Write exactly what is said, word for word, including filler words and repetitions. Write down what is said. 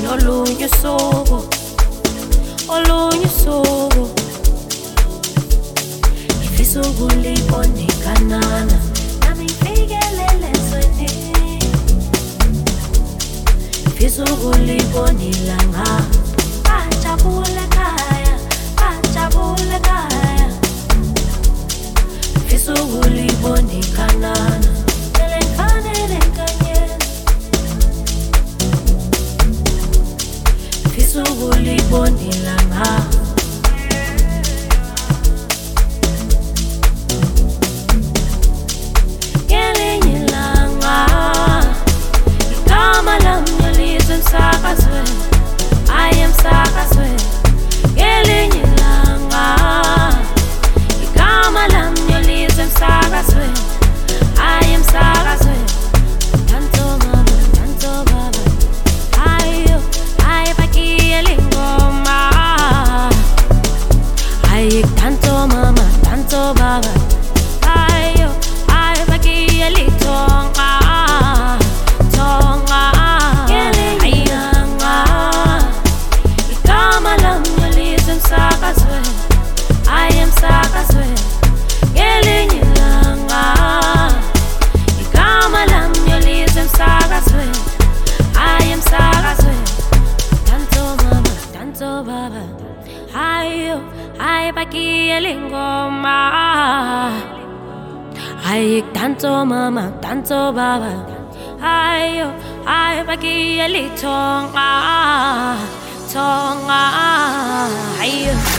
olunye usuku, olunye usuku ngifisa ukulibona ikanana nami ngifikelele ezweni, ngifisa ukulibona ilanga ajabule ekhaya, ajabule ekhaya, ngifisa ukulibona ikanana vele ngifanele enkanyeni, ngifisa ukulibona ilanga ngelinye ilanga igama lami yalizwe emsakazweni, aye emsakazweni ngelinye ilanga igama lami yalizwe emsakazweni, aye emsakazweni tanto mama tanto baba ayo aye bakiyele ingoma aye tanto mama tanto baba ayo aye bakiyele tonga tonga ayanga igama lami yalizwe emsakazweni, aye emsakazweni ngelinye ilanga igama lami yalizwe emsakazweni, aye emsakazweni tanto mama tanto baba ayo aye bakiyele ingoma aye tanto mama tanto baba ayo aye bakiyele tonga tonga ayo